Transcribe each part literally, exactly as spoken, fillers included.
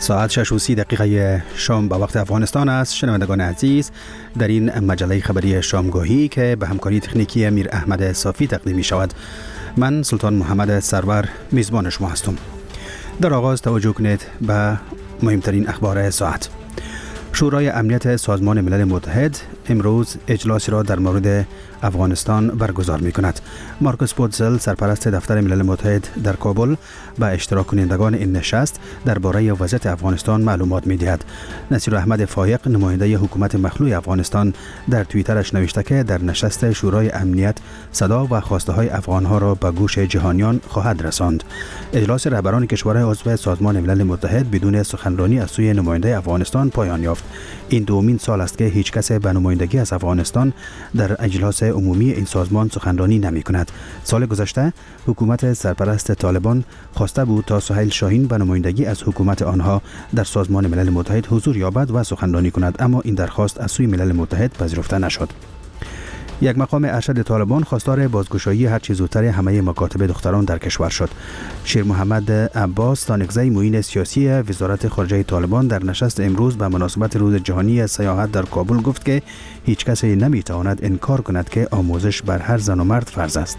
ساعت شش و سی دقیقه شام به وقت افغانستان است. شنوندگان عزیز، در این مجله خبری شامگاهی که به همکاری تکنیکی امیر احمد صافی تقدیم می شود، من سلطان محمد سرور میزبان شما هستم. در آغاز توجه کنید به مهمترین اخبار ساعت. شورای امنیت سازمان ملل متحد امروز اجلاسی را در مورد افغانستان برگزار می کند. مارکوس پوتزل، سرپرست دفتر ملل متحد در کابل، به اشتراک کنندگان این نشست درباره وضعیت افغانستان معلومات می دهد. نصیر احمد فایق، نماینده حکومت مخلوع افغانستان، در توییترش نوشته که در نشست شورای امنیت صدا و خواسته های افغان ها را به گوش جهانیان خواهد رساند. اجلاس رهبران کشورهای عضو سازمان ملل متحد بدون سخنرانی از سوی نماینده افغانستان پایان یافت. این دومین سال است که هیچ کس به نمایندگی از افغانستان در اجلاس عمومی این سازمان سخنرانی نمی کند. سال گذشته حکومت سرپرست طالبان خواسته بود تا سهیل شاهین به نمایندگی از حکومت آنها در سازمان ملل متحد حضور یابد و سخنرانی کند، اما این درخواست از سوی ملل متحد پذیرفته نشد. یک مقام ارشد طالبان خواستار بازگشایی هر چه زودتر همه مکاتب دختران در کشور شد. شیر محمد عباس تانکزی، معین سیاسی وزارت خارجه طالبان، در نشست امروز به مناسبت روز جهانی سیاحت در کابل گفت که هیچ کسی نمیتواند انکار کند که آموزش بر هر زن و مرد فرض است.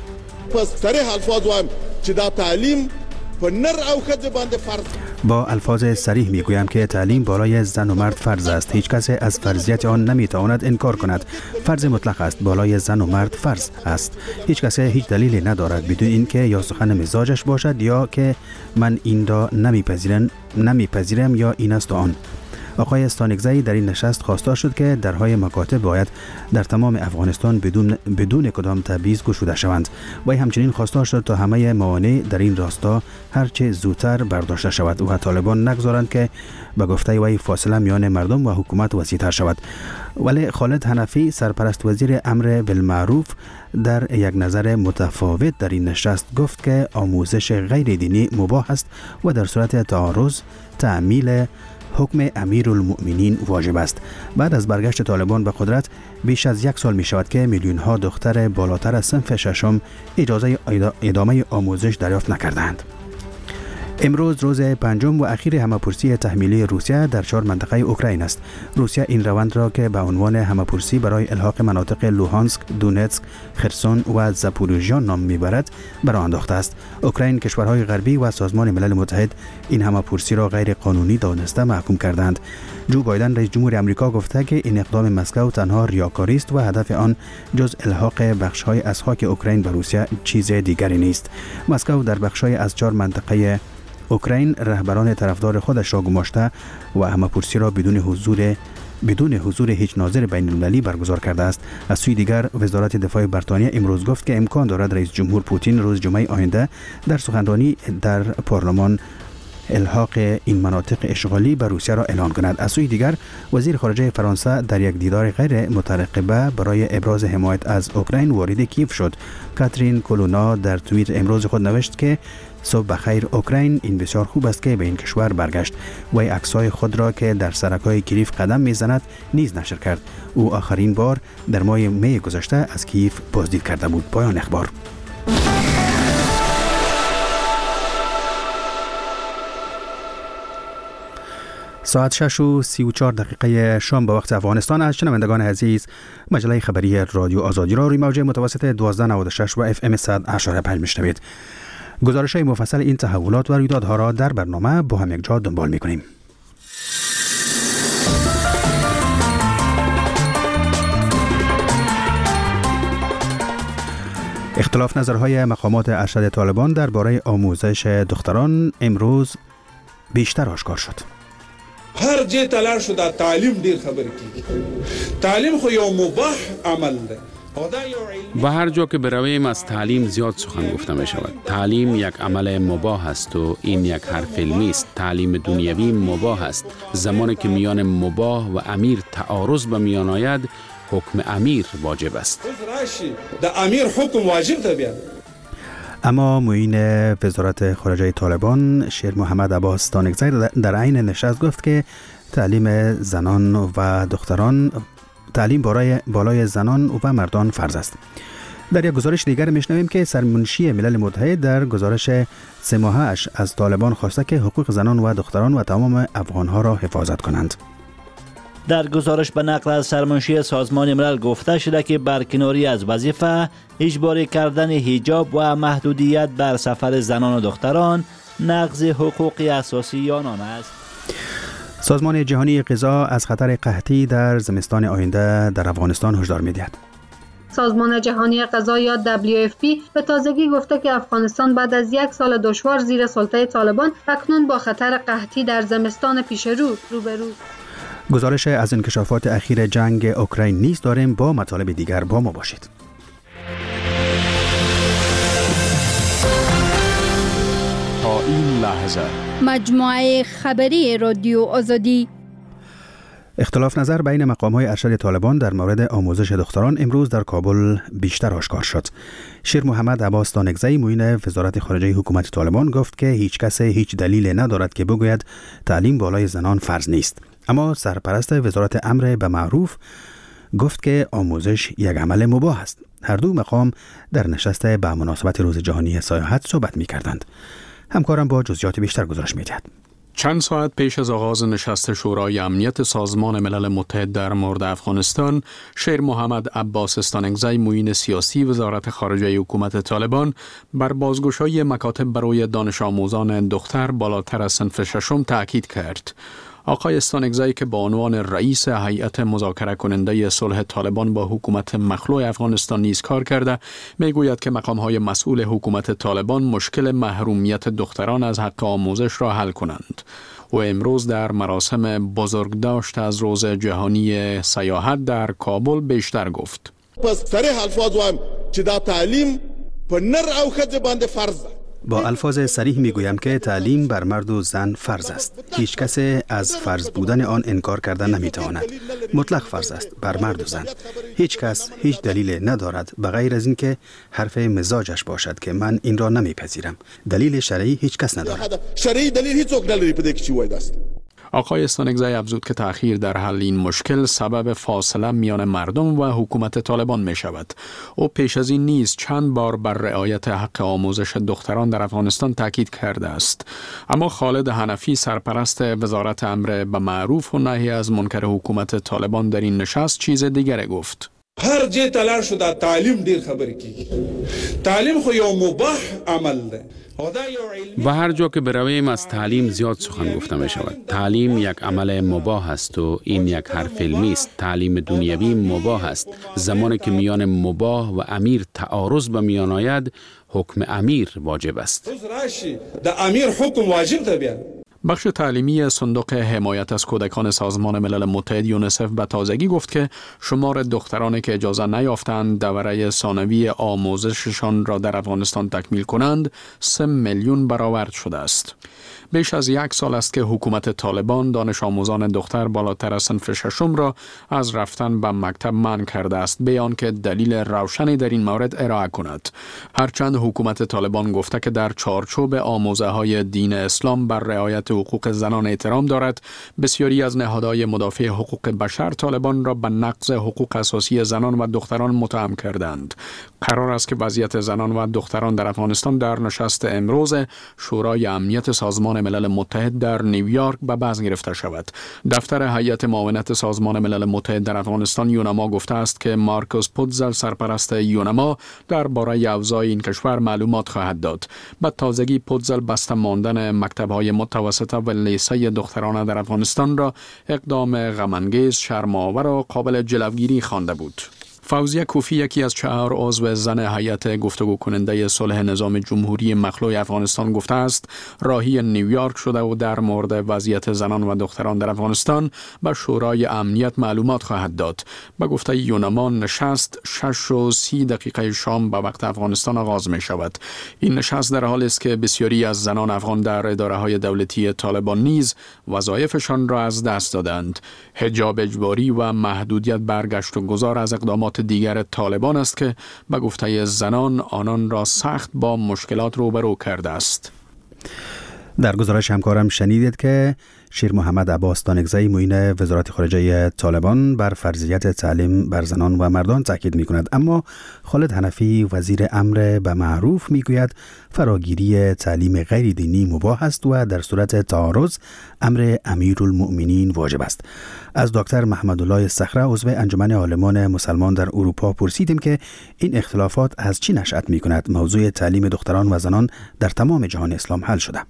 پس صریح الفاظ وایم چې دا تعلیم په نر او ښځه باندې فرض. با الفاظ صریح میگویم که تعلیم بالای زن و مرد فرض است. هیچ کس از فرضیت آن نمیتواند انکار کند. فرض مطلق است. بالای زن و مرد فرض است. هیچ کس هیچ دلیلی ندارد بدون اینکه یا سخن مزاجش باشد یا که من این را نمیپذیرم نمیپذیرم یا این است آن. آقای استانکزی در این نشست خواستار شد که درهای مکاتب باید در تمام افغانستان بدون بدون کدام تبعیض گشوده شوند. و همچنین خواستار شد تا همه موانع در این راستا هرچه زودتر برداشته شود و طالبان نگذارند که به گفته وی فاصله میان مردم و حکومت وسیع‌تر شود. ولی خالد حنفی، سرپرست وزیر امر بالمعروف، در یک نظر متفاوت در این نشست گفت که آموزش غیر دینی مباح است و در صورت تعارض تعمیل حکم امیرالمؤمنین واجب است. بعد از برگشت طالبان به قدرت بیش از یک سال می شود که میلیون ها دختر بالاتر از صنف ششم اجازه ادامه آموزش دریافت نکردند. امروز روز پنجم و اخیر همه‌پرسی تحمیلی روسیه در چهار منطقه اوکراین است. روسیه این روند را که به عنوان همه‌پرسی برای الحاق مناطق لوهانسک، دونتسک، خرسون و زاپوروژیا نام میبرد برآورده انداخته است. اوکراین، کشورهای غربی و سازمان ملل متحد این همه‌پرسی را غیر قانونی دانسته محکوم کردند. جو بایدن، رئیس جمهور آمریکا، گفته که این اقدام مسکو تنها ریاکاری است و هدف آن جز الحاق بخش‌های از خاک اوکراین به روسیه چیز دیگری نیست. مسکو در بخش‌های از چهار منطقه اوکراین رهبران طرفدار خودش را گماشته و همه‌پرسی را بدون حضور بدون حضور هیچ ناظر بین المللی برگزار کرده است. از سوی دیگر وزارت دفاع بریتانیا امروز گفت که امکان دارد رئیس جمهور پوتین روز جمعه آینده در سخنرانی در پارلمان الحاق این مناطق اشغالی به روسیه را اعلان کند. از سوی دیگر وزیر خارجه فرانسه در یک دیدار غیر مترقبه برای ابراز حمایت از اوکراین وارد کیف شد. کاترین کولونا در توییت امروز خود نوشت که صبح بخیر اوکراین، این بسیار خوب است که به این کشور برگشت. و عکس‌های خود را که در سرک‌های کیف قدم می‌زند نیز نشر کرد. او آخرین بار در ماه می گذشته از کیف بازدید کرده بود. پایان اخبار. ساعت شش و سی و چهار دقیقه شام به وقت افغانستان است. شنوندگان عزیز، مجله خبری رادیو آزادی را روی موج متوسط دوازده نود و شش و اف ام صد و هشت پنج میشنوید. گزارش های مفصل این تحولات و رویدادها را در برنامه با هم یک جا دنبال می‌کنیم. اختلاف نظرهای مقامات ارشد طالبان درباره آموزش دختران امروز بیشتر آشکار شد. هر جای تلار شده تعلیم دیر خبر کی. تعلیم خو یو مباح عمل ده. و هر جا که برویم از تعلیم زیاد سخن گفته می شود. تعلیم یک عمل مباح است و این یک حرف علمی است. تعلیم دنیوی مباح است. زمانی که میان مباح و امیر تعارض به میان آید، حکم امیر واجب است. ده امیر حکم واجب ده بیاد. اما معین وزارت خارجه طالبان شیر محمد عباس تانکزی در عین نشست گفت که تعلیم زنان و دختران تعلیم بالای بالای زنان و مردان فرض است. در یک گزارش دیگر میشنویم که سرمنشی ملل متحد در گزارش سه ماهه‌اش از طالبان خواسته که حقوق زنان و دختران و تمام افغان‌ها را حفاظت کنند. در گزارش به نقل از سرمنشی سازمان ملل گفته شده که برکناری از وظیفه، اجباری کردن حجاب و محدودیت بر سفر زنان و دختران نقض حقوق اساسی آنان است. سازمان جهانی غذا از خطر قحطی در زمستان آینده در افغانستان هشدار می‌دهد. سازمان جهانی غذا یا دبلیو اف پی به تازگی گفته که افغانستان بعد از یک سال دشوار زیر سلطه طالبان اکنون با خطر قحطی در زمستان پیش رو روبروست. گزارش از انکشافات اخیر جنگ اوکراین نیز داریم. با مطالب دیگر با ما باشید. تا این لحظه مجموعه خبری رادیو آزادی. اختلاف نظر بین مقام‌های ارشد طالبان در مورد آموزش دختران امروز در کابل بیشتر آشکار شد. شیر محمد عباس دانگزی معین وزارت خارجه حکومت طالبان گفت که هیچ کس هیچ دلیل ندارد که بگوید تعلیم بالای زنان فرض نیست. اما سرپرست وزارت امر به معروف گفت که آموزش یک عمل مباح است. هر دو مقام در نشست به مناسبت روز جهانی سیاحت صحبت می‌کردند. همکارم با جزئیات بیشتر گزارش می‌دهد. چند ساعت پیش از آغاز نشست شورای امنیت سازمان ملل متحد در مورد افغانستان، شیر محمد عباس دانگزی معین سیاسی وزارت خارجه حکومت طالبان بر بازگشایی مکاتب برای دانش آموزان دختر بالاتر از صنف ششم تاکید کرد. آقای دانگزی که با عنوان رئیس هیئت مذاکره کننده صلح طالبان با حکومت مخلوع افغانستان نیز کار کرده، میگوید که مقام‌های مسئول حکومت طالبان مشکل محرومیت دختران از حق آموزش را حل کنند. و امروز در مراسم بزرگداشت از روز جهانی سیاحت در کابل بیشتر گفت. پس صریح الفاظ وایم چې دا تعلیم په نر او ښځه باندې فرض ده. با الفاظ صریح میگویم که تعلیم بر مرد و زن فرض است. هیچ کس از فرض بودن آن انکار کردن نمیتواند. مطلق فرض است بر مرد و زن. هیچ کس هیچ دلیل ندارد بغیر از اینکه حرف مزاجش باشد که من این را نمیپذیرم. دلیل شرعی هیچ کس ندارد. شرعی دلیل هیچ څوک نداری په دې کې چې وایي داست. آقای دانگزی افزود که تأخیر در حل این مشکل سبب فاصله میان مردم و حکومت طالبان می شود. او پیش از این نیز چند بار بر رعایت حق آموزش دختران در افغانستان تاکید کرده است. اما خالد حنفی سرپرست وزارت امر به معروف و نهی از منکر حکومت طالبان در این نشست چیز دیگر گفت. هر جای تلاش شده تعلیم دیر خبر کی. تعلیم خو یو مباح عمل ده. و هر جا که برویم از تعلیم زیاد سخن گفته می شود. تعلیم یک عمل مباح است و این یک حرف علمی است. تعلیم دنیوی مباح است. زمانی که میان مباح و امیر تعارض به میان آید، حکم امیر واجب است. د امیر حکم واجب ده بیا. بخش تعلیمی صندوق حمایت از کودکان سازمان ملل متحد یونیسف به تازگی گفت که شمار دخترانی که اجازه نیافتند دوره ثانوی آموزششان را در افغانستان تکمیل کنند سه میلیون برآورد شده است. بیش از یک سال است که حکومت طالبان دانش آموزان دختر بالاتر از صنف ششم را از رفتن به مکتب منع کرده است، به آنکه دلیل روشنی در این مورد ارائه کند. هرچند حکومت طالبان گفته که در چارچوب آموزه های دین اسلام بر رعایت حقوق زنان احترام دارد، بسیاری از نهادهای مدافع حقوق بشر طالبان را به نقض حقوق اساسی زنان و دختران متهم کردند. قرار است که وضعیت زنان و دختران در افغانستان در نشست امروز شورای امنیت سازمان ملل متحد در نیویورک به بحث گرفته شود. دفتر هیئت معاونت سازمان ملل متحد در افغانستان یونما گفته است که مارکوس پودزل سرپرست یونما درباره اوضاع این کشور معلومات خواهد داد. به تازگی پودزل بسته ماندن مکتب‌های متوسطه و لیسه دخترانه در افغانستان را اقدام غم‌انگیز، شرم‌آور و قابل جلوگیری خوانده بود. فوزیه کوفی یکی از چهار عضو زن هیئت گفتگو کننده صلح نظام جمهوری مخلوع افغانستان گفته است راهی نیویورک شده و در مورد وضعیت زنان و دختران در افغانستان به شورای امنیت معلومات خواهد داد. به گفته یونما نشست شش و سی دقیقه شام به وقت افغانستان آغاز می شود. این نشست در حالی است که بسیاری از زنان افغان در اداره های دولتی طالبان نیز وظایفشان را از دست دادند. حجاب اجباری و محدودیت برگشت و گذار از اقدامات دیگر طالبان است که به گفته زنان آنان را سخت با مشکلات روبرو کرده است. در گزارش همکارم شنیدید که شیر محمد عباس دانگزی معین وزارت خارجه طالبان بر فرضیت تعلیم بر زنان و مردان تاکید می کند، اما خالد حنفی وزیر امر به معروف می گوید فراگیری تعلیم غیر دینی مباح است و در صورت تعارض امر امیرالمؤمنین واجب است. از دکتر محمدالله صخره عضو انجمن عالمان مسلمان در اروپا پرسیدیم که این اختلافات از چی نشأت می کند؟ موضوع تعلیم دختران و زنان در تمام جهان اسلام حل شده.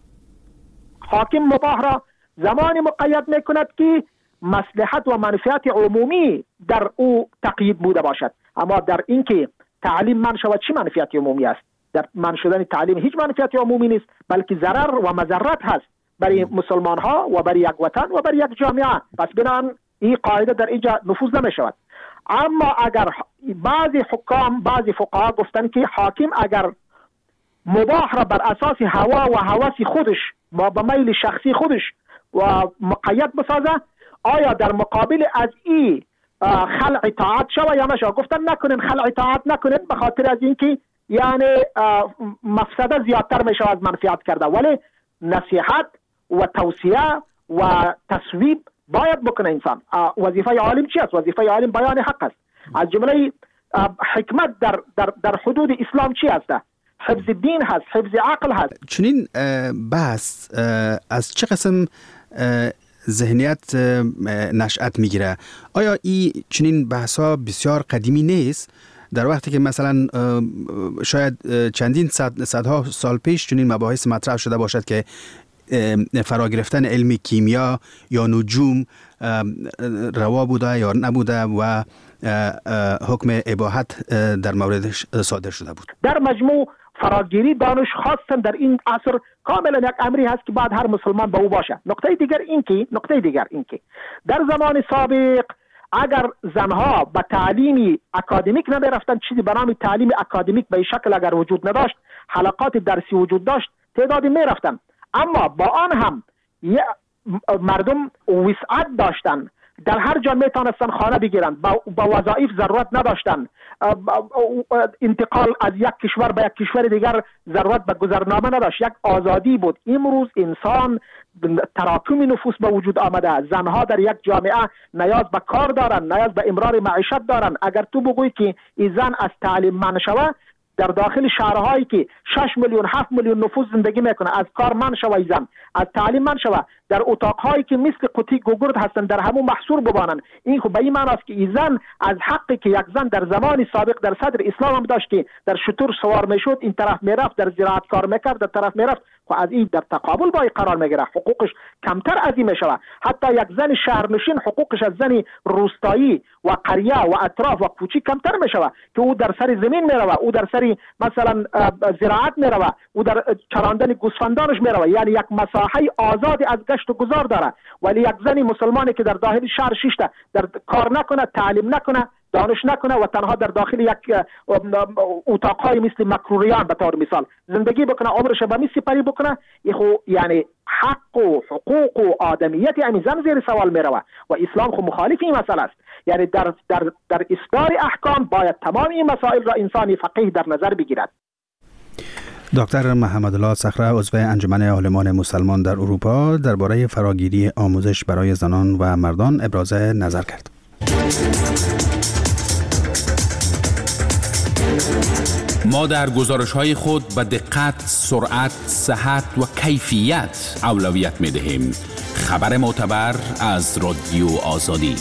حاکم مباح را زمانی مقید می کند که مصلحت و منفعت عمومی در او تقیید بوده باشد، اما در این که تعلیم من شود چه منفعت عمومی است؟ در من شدن تعلیم هیچ منفعت عمومی نیست، بلکه ضرر و مضرت هست برای مسلمان ها و برای یک وطن و برای یک جامعه. پس بنابراین این قاعده در اینجا نفوذ نمی شود. اما اگر بعضی حکام بعضی فقها گفتن که حاکم اگر مباح را بر اساس هوا و هوس خودش و به میل شخصی خودش و مقید بسازه، آیا در مقابل از این خلع اطاعت شوه یا نشوه؟ گفتن نکنین، خلع اطاعت نکنین، به خاطر از اینکه یعنی مفسده زیادتر میشه از منفعت کرده. ولی نصیحت و توصیه و تصویب باید بکنه انسان. وظیفه عالم چی است؟ وظیفه عالم بیان حق است. از جمله حکمت در در در حدود اسلام چی است؟ حفظ دین هست، حفظ عقل هست. چنین بحث از چه قسم ذهنیت نشأت میگیره؟ آیا این چنین بحث ها بسیار قدیمی نیست؟ در وقتی که مثلا شاید چندین صد صدها سال پیش چنین مباحث مطرح شده باشد که فرا گرفتن علم کیمیا یا نجوم روا بوده یا نبوده و حکم اباحت در موردش صادر شده بود. در مجموع فراگیری دانش خواستن در این عصر کاملا یک امری هست که بعد هر مسلمان به او باشه. نقطه دیگر این که نقطه دیگر این که در زمان سابق اگر زنها به تعلیم اکادمیک نمی رفتن، چیزی به نام تعلیم اکادمیک به شکل اگر وجود نداشت، حلقات درسی وجود داشت، تعدادی می رفتن، اما با آن هم مردم وسعت داشتن، در هر جا می تانستن خانه بگیرن، با وظایف ضرورت نداشتن، انتقال از یک کشور به یک کشور دیگر ضرورت به گذرنامه نداشت، یک آزادی بود. امروز انسان تراکم نفوس به وجود آمده، زنها در یک جامعه نیاز به کار دارن، نیاز به امرار معیشت دارن. اگر تو بگویی که این زن از تعلیم من شوه، در داخل شهرهایی که شش میلیون هفت میلیون نفوس زندگی میکنه، از کار من شوه زن، از تعلیم من شوه، در اتاقهایی که مثل قطی گوگرد هستن در همون محصور ببانن، این خب به این معنی است که این زن از حقی که یک زن در زمان سابق در صدر اسلام هم داشت که در شتر سوار میشد، این طرف میرفت، در زراعت کار میکرد، در طرف میرفت، خب از این در تقابل با این قرار میگیره، حقوقش کمتر از این میشوه. حتی یک زن شهرنشین حقوقش از زن روستایی و قریه و اطراف و کوچی کمتر میشوه که او در سر زمین میروه، او در سر مثلا زراعت میروه، او در چراندن گوسفندانش میروه، یعنی یک مساحه آزادی از گشت و گذار داره. ولی یک زن مسلمانی که در داخل شهر شیشته در کار نکنه، تعلیم نکنه، دانش نکنه و تنها در داخل یک اتاقهای مثل مکروریان به طور مثال زندگی بکنه، عمرش به می سپری بکنه، یعنی حق و حقوق و آدمیت همین زن زیر سوال میروه و اسلام خب مخالف این مسئله است. یعنی در در در اصدار احکام باید تمام این مسائل را انسانی فقیه در نظر بگیرد. دکتر محمدالله صخره عضو انجمن عالمان مسلمان در اروپا درباره فراگیری آموزش برای زنان و مردان ابراز نظر کرد. ما در گزارش‌های خود به دقت، سرعت، صحت و کیفیت اولویت می‌دهیم. خبر معتبر از رادیو آزادی.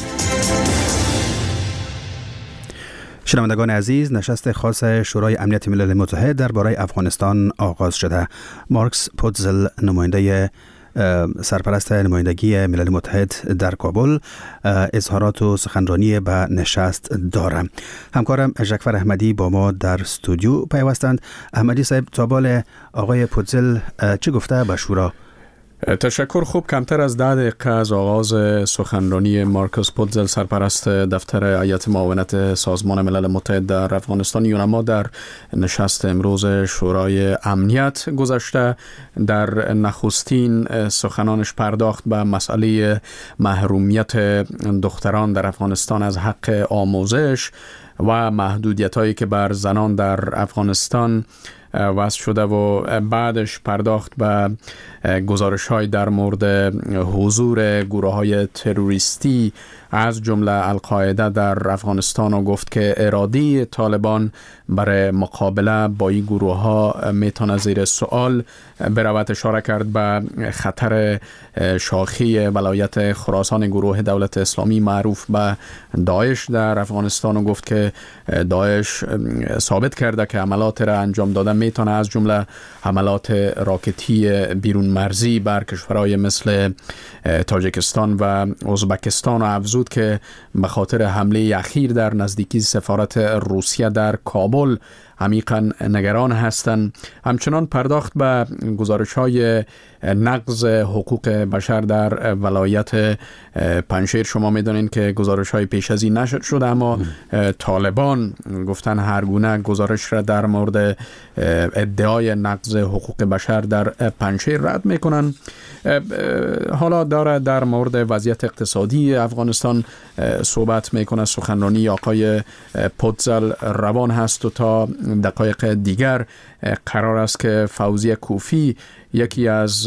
شنوندگان عزیز، نشست خاص شورای امنیت ملل متحد درباره افغانستان آغاز شده. مارکس پوتزل، نماینده سرپرست نمایندگی ملل متحد در کابل، اظهارات و سخنرانی به نشست دارم. همکارم ژکفر احمدی با ما در استودیو پیوستند. احمدی صاحب، تا بال آقای پوتزل چه گفته به شورا؟ تشکر. خوب کمتر از ده دقیقه از آغاز سخنرانی مارکوس پوتزل، سرپرست دفتر هیئت معاونت سازمان ملل متحد در افغانستان، یونما، در نشست امروز شورای امنیت گذشته، در نخستین سخنانش پرداخت به مسئله محرومیت دختران در افغانستان از حق آموزش و محدودیت‌هایی که بر زنان در افغانستان وضع شده و بعدش پرداخت به گزارش های در مورد حضور گروه های تروریستی از جمله القاعده در افغانستان و گفت که اراده طالبان برای مقابله با این گروه ها میتونه زیر سوال برود. اشاره کرد به خطر شاخی ولایت خراسان گروه دولت اسلامی معروف به داعش در افغانستان و گفت که داعش ثابت کرده که عملات را انجام داده میتونه از جمله حملات راکتی بیرون مرزی بر کشورهای مثل تاجیکستان و ازبکستان و افزود که به خاطر حمله اخیر در نزدیکی سفارت روسیه در کابل عمیقاً نگران هستند. همچنان پرداخت به گزارش‌های نقض حقوق بشر در ولایت پنجشیر. شما می‌دانید که گزارش‌های پیش از این نشر شده، اما طالبان گفتن هر گونه گزارش را در مورد ادعای نقض حقوق بشر در پنجشیر رد می‌کنند. حالا داره در مورد وضعیت اقتصادی افغانستان صحبت میکنه. سخنرانی آقای پوتزل روان هست و تا دقایق دیگر قرار است که فوزیه کوفی، یکی از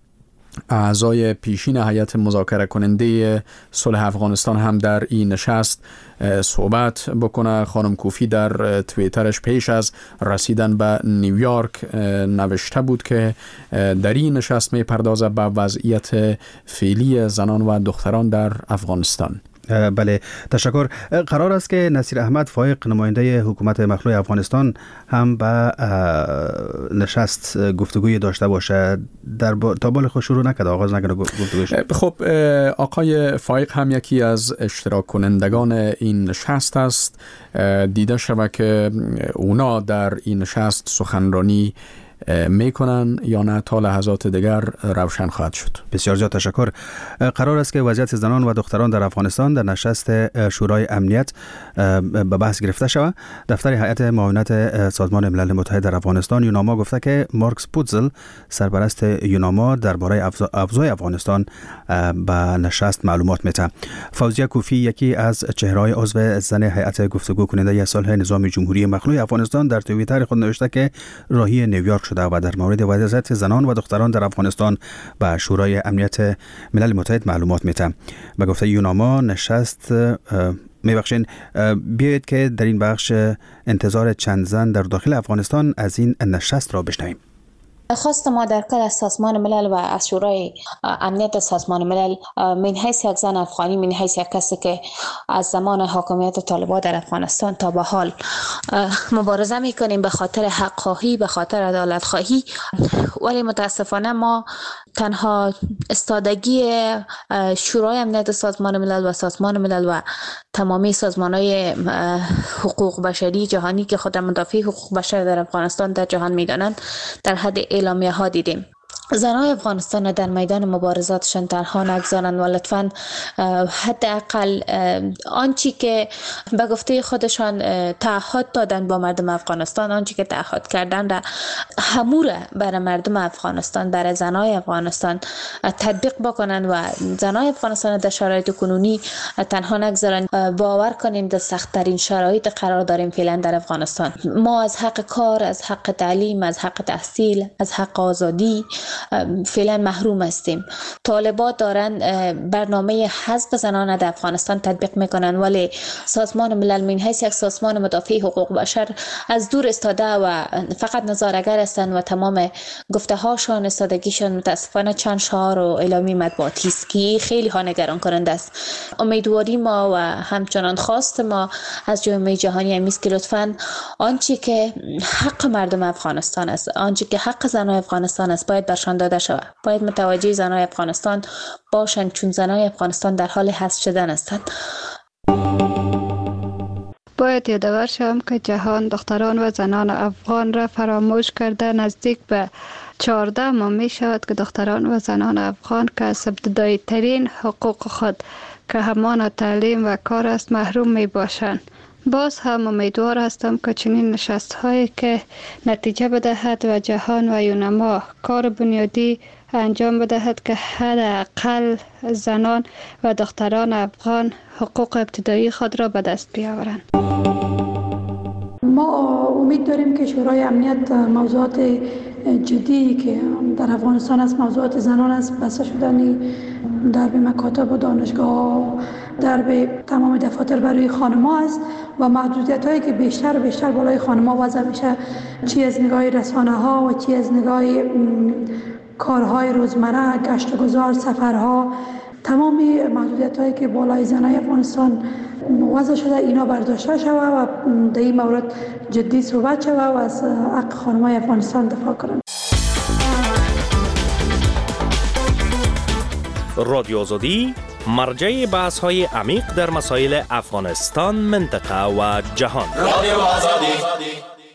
اعضای پیشین هیئت مذاکره کننده صلح افغانستان، هم در این نشست صحبت بکنه. خانم کوفی در توییترش پیش از رسیدن به نیویورک نوشته بود که در این نشست می پردازه به وضعیت فعلی زنان و دختران در افغانستان. بله، تشکر. قرار است که نصیر احمد فایق، نماینده حکومت مخلوع افغانستان، هم به نشست گفتگوی داشته باشه. در با... تا بال خود شروع نکرده، آغاز نکرده گفتگوش. خب آقای فایق هم یکی از اشتراک کنندگان این نشست است. دیده شود که اونا در این نشست سخنرانی میکنن یا نه تا لحظات دیگر روشن خواهد شد. بسیار زیاد تشکر. قرار است که وضعیت زنان و دختران در افغانستان در نشست شورای امنیت به بحث گرفته شود. دفتر هیئت معاونت سازمان ملل متحد در افغانستان یوناما گفته که مارکس پوتزل، سرپرست یوناما، درباره اوضاع افغانستان به نشست معلومات میده. فوزیه کوفی، یکی از چهره‌های عضو زن هیئت گفتگو کننده صلح نظام جمهوری مخلوع افغانستان، در توییتر خود نوشته که راهی نیویورک شده و در مورد وضعیت زنان و دختران در افغانستان به شورای امنیت ملل متحد معلومات میده. به گفته یوناما نشست میبخشین بیایید که در این بخش انتظار چند زن در داخل افغانستان از این نشست را بشنویم. خواست ما در کل از سازمان ملل و از شورای امنیت سازمان ملل من حیث یک زن افغانی، من حیث یک کسی که از زمان حاکمیت طالبان در افغانستان تا به حال مبارزه میکنیم به خاطر حق خواهی، به خاطر عدالت خواهی، ولی متاسفانه ما تنها استادگی شورای امنیت سازمان ملل و سازمان ملل و تمامی سازمان‌های حقوق بشری جهانی که خود مدافع حقوق بشر در افغانستان در جهان میدانند در حد اعلامیه ها دیدیم. زنان افغانستان در میدان مبارزاتشان تنها نگذارند و لطفاً حداقل آنچه که به گفته خودشان تعهد دادن با مردم افغانستان، آنچه که تعهد کردن را هموره برای مردم افغانستان، برای زنای افغانستان تطبیق بکنن و زنای افغانستان در شرایط کنونی تنها نگذارن. باور کنیم در سخت ترین شرایط قرار داریم فعلا در افغانستان. ما از حق کار، از حق تعلیم، از حق تحصیل، از حق آزادی فعلا محروم هستیم. طالبان دارن برنامه حذف زنان در افغانستان تطبیق میکنن، ولی سازمان ملل من حیث یک سازمان مدافع حقوق بشر از دور استاده و فقط نظاره‌گر هستند و تمام گفته هاشون، استادگیشون متاسفانه چند شعار و اعلامی مطبوعاتی است که خیلی ها نگران کننده است. امیدواری ما و همچنان خواست ما از جامعه جهانی همی است که لطفاً آنچه که حق مردم افغانستان است، آنچه که حق زنان افغانستان است، باید برشان داده شود. باید متوجه زنان افغانستان باشند، چون زنان افغانستان در حال حذف شدن هستند. باید یادآور شوم که جهان دختران و زنان افغان را فراموش کرده. نزدیک به چهارده ماه می شود که دختران و زنان افغان که از ابتدایی ترین حقوق خود که همان تعلیم و کار است محروم می باشند. باز هم امیدوار هستم که چنین نشست هایی که نتیجه بدهد و جهان و یونما کار بنیادی انجام بدهد که حداقل زنان و دختران افغان حقوق ابتدایی خود را به دست بیاورند. ما امید داریم که شورای امنیت موضوعات جدی که در افغانستان است، موضوعات زنان است، بسته شدن در به مکاتب و دانشگاه، در به تمام دفاتر برای خانم‌ها است و محدودیت هایی که بیشتر و بیشتر بالای خانم‌ها وضع میشه، چی از نگاه رسانه ها و چی از نگاه کارهای روزمره، گشت و گذار، سفرها، تمامی محدودیت هایی که بالای زنای افغانستان وضع شده اینا برداشته شود و در این مورد جدی صحبت شود و از حق خانم‌های افغانستان دفاع کنند. رادیو آزادی مرجع بحث های عمیق در مسائل افغانستان، منطقه و جهان. رادیو آزادی.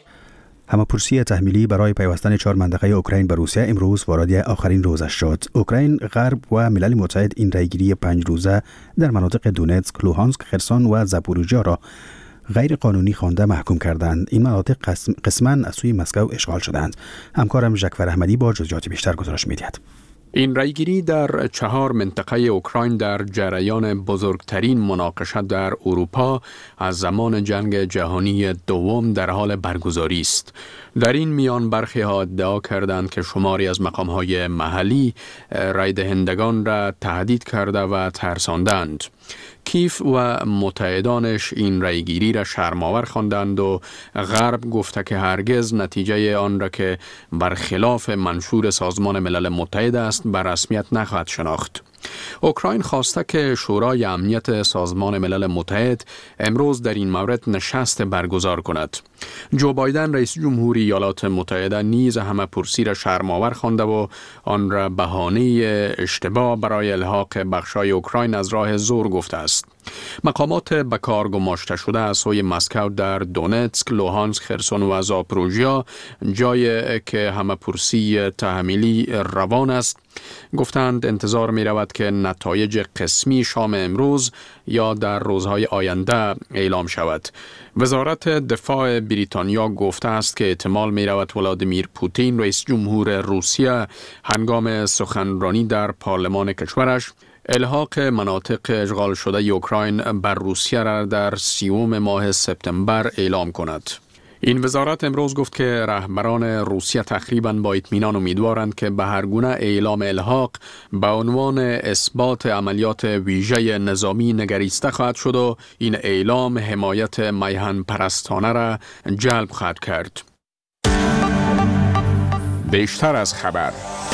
همه‌پرسی تحمیلی برای پیوستن چهار منطقه اوکراین به روسیه امروز وارد آخرین روزش شد. اوکراین، غرب و ملل متحد این رایگیری پنج روزه در مناطق دونتسک، لوهانسک، خرسون و زاپوروژیا را غیر قانونی خوانده محکوم کردند. این مناطق قسم قسماً از سوی مسکو اشغال شدند. همکارم ژکفر احمدی با جزئیات بیشتر گزارش می‌دهد. این رایگیری در چهار منطقه اوکراین در جریان بزرگترین مناقشه در اروپا از زمان جنگ جهانی دوم در حال برگزاری است. در این میان برخی ها ادعا کردند که شماری از مقام‌های محلی رای دهندگان را تهدید کرده و ترساندند. کیف و متحدانش این رایگیری را شرم‌آور خواندند و غرب گفته که هرگز نتیجه آن را که برخلاف منشور سازمان ملل متحد است بر رسمیت نخواهد شناخت. اوکراین خواسته که شورای امنیت سازمان ملل متحد امروز در این مورد نشست برگزار کند. جو بایدن رئیس جمهوری ایالات متحده نیز همه پرسی را شرم‌آور خوانده و آن را بهانه اشتباه برای الحاق بخشای اوکراین از راه زور گفته است. مقامات به کار گماشته شده از سوی مسکو در دونتسک، لوهانسک، خرسون و زاپوروژیا، جایی که همه پرسی تحمیلی روان است، گفتند انتظار می رود که نتایج قسمی شام امروز یا در روزهای آینده اعلام شود. وزارت دفاع بریتانیا گفته است که احتمال می رود ولادیمیر پوتین رئیس جمهور روسیه هنگام سخنرانی در پارلمان کشورش الحاق مناطق اشغال شده اوکراین بر روسیه را در سیوم ماه سپتامبر اعلام کند. این وزارت امروز گفت که رهبران روسیه تقریباً با اطمینان امیدوارند که به هر گونه اعلام الحاق به عنوان اثبات عملیات ویژه نظامی نگریسته خواهد شد و این اعلام حمایت میهن پرستانه را جلب خواهد کرد. بیشتر از خبر.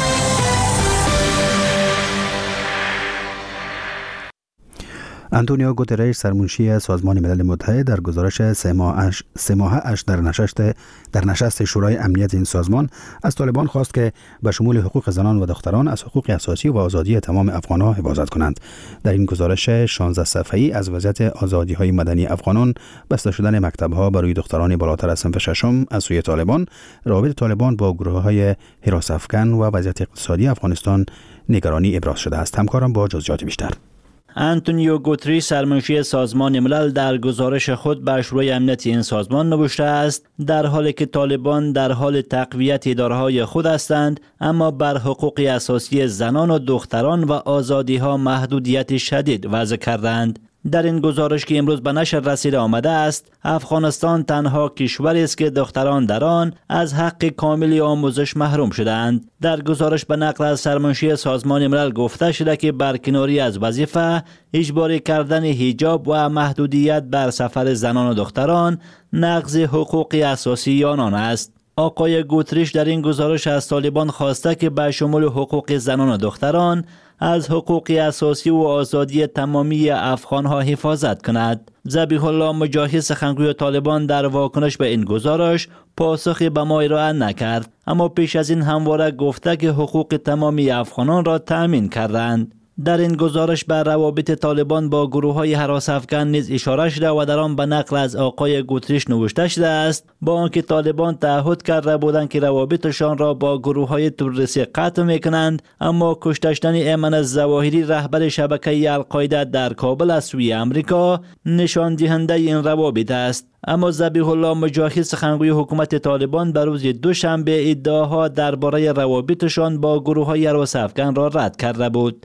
آنتونیو گوترش، سرمنشی سازمان ملل متحد، در گزارش سه ماهش سه ماهه اش در نشست در نشست شورای امنیت این سازمان از طالبان خواست که به شمول حقوق زنان و دختران از حقوق اساسی و آزادی تمام افغان‌ها حفاظت کنند. در این گزارش شانزده صفحه‌ای از وضعیت آزادی‌های مدنی افغانان، بسته شدن مکتب‌ها برای دختران بالاتر از صنف ششم از سوی طالبان، روابط طالبان با گروه‌های حراس افکن و وضعیت اقتصادی افغانستان نگرانی ابراز شده است. همکارم با جزئیات بیشتر. آنتونیو گوتریش، سرمنشی سازمان ملل، در گزارش خود به شورای امنیت این سازمان نوشته است در حالی که طالبان در حال تقویت اداره‌های خود هستند، اما بر حقوق اساسی زنان و دختران و آزادی‌ها محدودیت شدید وضع کردند. در این گزارش که امروز به نشر رسیده آمده است، افغانستان تنها کشوری است که دختران در آن از حق کامل آموزش محروم شدند. در گزارش به نقل از سرمنشی سازمان ملل گفته شده که برکناری از وظیفه، اجباری کردن حجاب و محدودیت بر سفر زنان و دختران نقض حقوق اساسی آنان است. آقای گوتریش در این گزارش از طالبان خواسته که به شمول حقوق زنان و دختران از حقوق اساسی و آزادی تمامی افغان‌ها حفاظت کند. ذبیح الله مجاهد، سخنگوی طالبان، در واکنش به این گزارش پاسخی به ما ارائه نکرد، اما پیش از این همواره گفته که حقوق تمامی افغانان را تأمین کردند. در این گزارش بر روابط طالبان با گروه‌های حراس افکن نیز اشاره شده و در آن به نقل از آقای گوتریش نوشته شده است با آنکه طالبان تعهد کرده بودند که روابطشان را با گروه‌های تروریستی قطع می‌کنند، اما کشته شدن ایمن الظواهری، رهبر شبکه القاعده در کابل از سوی امریکا، نشان دهنده این روابط است. اما ذبیح الله مجاهد، سخنگوی حکومت طالبان، به روز دوشنبه ادعاها درباره روابطشان با گروه‌های حراس افکن را رد کرده بود. پس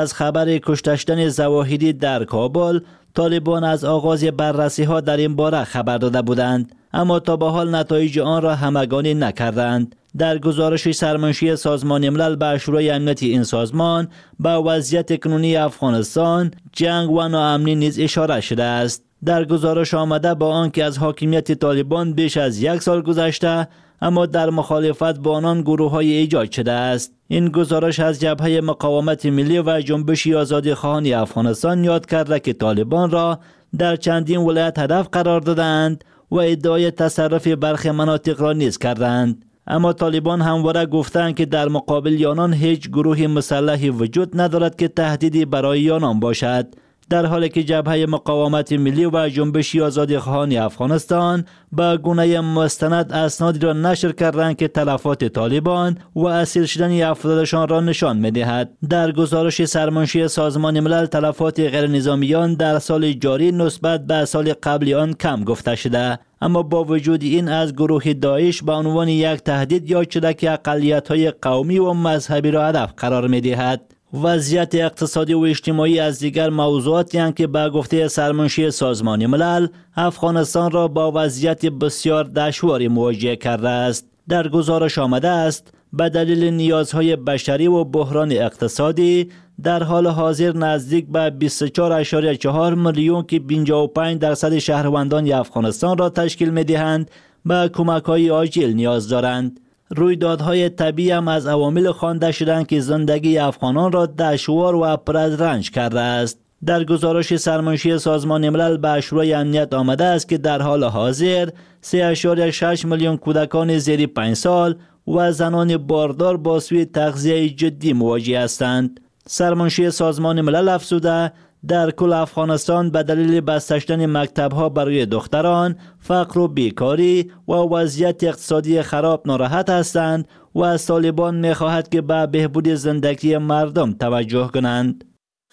از خبر کشته شدن زواهری در کابل، طالبان از آغاز بررسی ها در این باره خبر داده بودند، اما تا به حال نتایج آن را همگانی نکردند. در گزارش سرمنشی سازمان ملل به شورای امنیتی این سازمان به وضعیت کنونی افغانستان، جنگ و ناامنی نیز اشاره شده است. در گزارش آمده با آنکه از حاکمیت طالبان بیش از یک سال گذشته، اما در مخالفت با آنان گروه‌های ایجاد شده است. این گزارش از جبهه مقاومت ملی و جنبش آزادیخواهان افغانستان یاد کرده که طالبان را در چندین ولایت هدف قرار دادند و ادعای تصرف برخی مناطق را نیز کردند. اما طالبان همواره گفتند که در مقابل آنان هیچ گروه مسلحی وجود ندارد که تهدیدی برای آنان باشد، در حالی که جبهه مقاومت ملی و جنبش آزادیخواهان افغانستان با گونه مستند اسنادی را نشر کردند که تلفات طالبان و اسیر شدن افرادشان را نشان می‌دهد. در گزارش سرمنشی سازمان ملل تلفات غیر نظامیان در سال جاری نسبت به سال قبل آن کم گفته شده، اما با وجود این از گروه داعش به عنوان یک تهدید یاد شده که اقلیت‌های قومی و مذهبی را هدف قرار می‌دهد. وضعیت اقتصادی و اجتماعی از دیگر موضوعاتی هستند که به گفته سرمنشی سازمان ملل افغانستان را با وضعیت بسیار دشواری مواجه کرده است. در گزارش آمده است به دلیل نیازهای بشری و بحران اقتصادی در حال حاضر نزدیک به بیست و چهار ممیز چهار میلیون که پنجاه و پنج درصد شهروندان افغانستان را تشکیل می‌دهند به کمک‌های عاجل نیاز دارند. رویدادهای طبیعی هم از عوامل خوانده شدند که زندگی افغانان را دشوار و پر از رنج کرده است. در گزارش سرمنشی سازمان ملل به شورای امنیت آمده است که در حال حاضر سه ممیز شش میلیون کودکان زیر پنج سال و زنان باردار با سوء تغذیه جدی مواجه هستند. سرمنشی سازمان ملل افزوده در کل افغانستان به دلیل بسته شدن مکتب‌ها برای دختران، فقر و بیکاری و وضعیت اقتصادی خراب ناراحت هستند و از طالبان می‌خواهد که به بهبود زندگی مردم توجه کنند.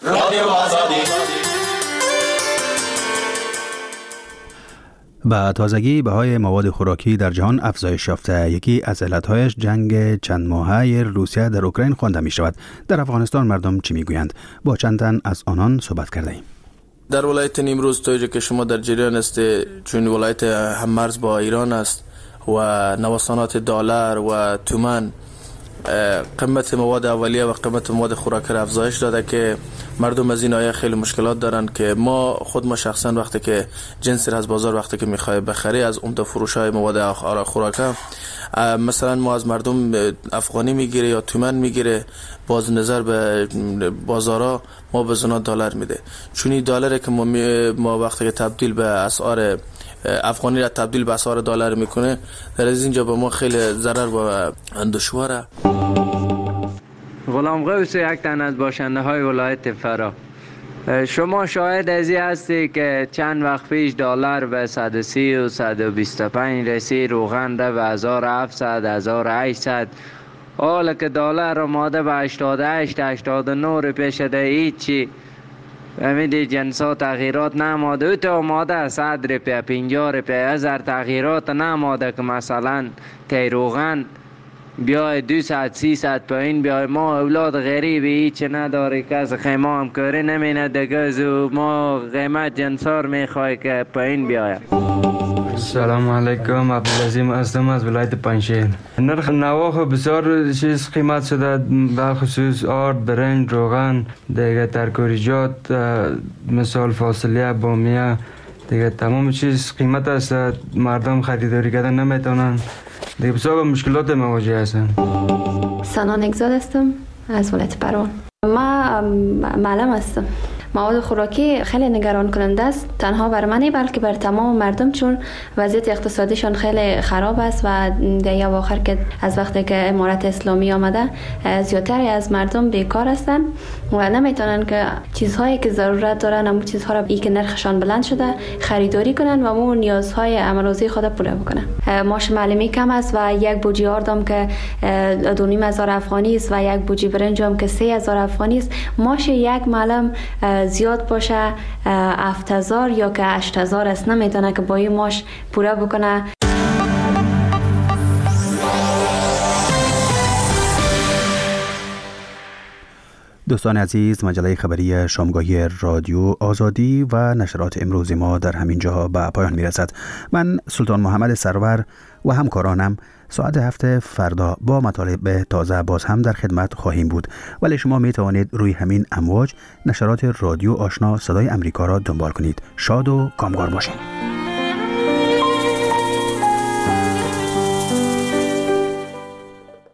با تازگی بهای مواد خوراکی در جهان افزایش یافته. یکی از علتهایش جنگ چند ماهه روسیه در اوکراین خوانده می شود. در افغانستان مردم چی می گویند؟ با چند تن از آنان صحبت کرده ایم. در ولایت نیمروز تویجه که شما در جریان است، چون ولایت هم مرز با ایران است و نوسانات دلار و تومان، قیمت مواد اولیه و قیمت مواد خوراکی را افزایش داده که مردم از این آیه خیلی مشکلات دارند که ما خود ما شخصا وقتی که جنس از بازار وقتی که میخوای بخری از عمده فروش های مواد خوراکی، مثلا ما از مردم افغانی میگیره یا تومان میگیره، باز نظر به بازارها ما به زنا دلار میده، چون این دلاری که ما, ما وقتی که تبدیل به اسعار افغانی را تبدیل به اسعار دلار میکنه، در از اینجا به ما خیلی ضرر و دشواره. غلام قوس یک تن از باشنده های ولایت فرا. شما شاهد از این هستی که چند وقت پیش دلار به صد و سی و صد و بیست و پنج رسید، روغن را به هزار و هفتصد هزار و هشتصد، حالا که دلار آماده به هشتاد و هشت هشتاد و نه روپیه شده، هیچی امیدی جنسا تغییرات نماده. او تا آماده صد روپیه پنجاه روپیه هزار تغییرات نماده که مثلا تیروغن بیای دویست سیصد پایین بیای. ما اولاد غریبی هیچ نداره، کس خیمه هم کاری نمینه دیگه، زو ما قیمت جنسار میخوای که پایین بیای. سلام علیکم، عبدالعظیم هستم از ولایت پنجشیر. نرخ نواخ بسیار چیز قیمت شده، به خصوص آرد، برنج، روغن، دیگه ترکاریجات، مثال فاصله، بامیه، دیگه تمام چیز قیمت است، مردم خریداری کردن نمیتونن، دیگه بسیار مشکلات مواجه هستن. سنان اگزاد هستم از ولایت پروان. ما معلم هستم. مواد خوراکی خیلی نگران کننده است، تنها بر منی بلکه بر تمام مردم، چون وضعیت اقتصادیشان خیلی خراب است و دیگه آخر که از وقتی که امارت اسلامی آمده زیادتری از مردم بیکار هستند و نمیتونن که چیزهایی که ضرورت دارن، اون چیزها را ای که نرخشان بلند شده خریداری کنن و اون نیازهای امروزی خود پوره بکنن. ماش معلمی کم است و یک بوجی آردم که دو نیم هزار افغانی است و یک بوجی برنج هم که سه هزار افغانی است. ماش یک معلم زیاد باشه هفت هزار یا که هشت هزار است، نمیتونه که با این ماش پوره بکنه. دوستان عزیز، مجله خبری شامگاهی رادیو آزادی و نشرات امروز ما در همین جا به پایان میرسد. من سلطان محمد سرور و همکارانم ساعت هفت فردا با مطالب تازه باز هم در خدمت خواهیم بود، ولی شما می توانید روی همین امواج نشرات رادیو آشنا صدای امریکا را دنبال کنید. شاد و کامگار باشید.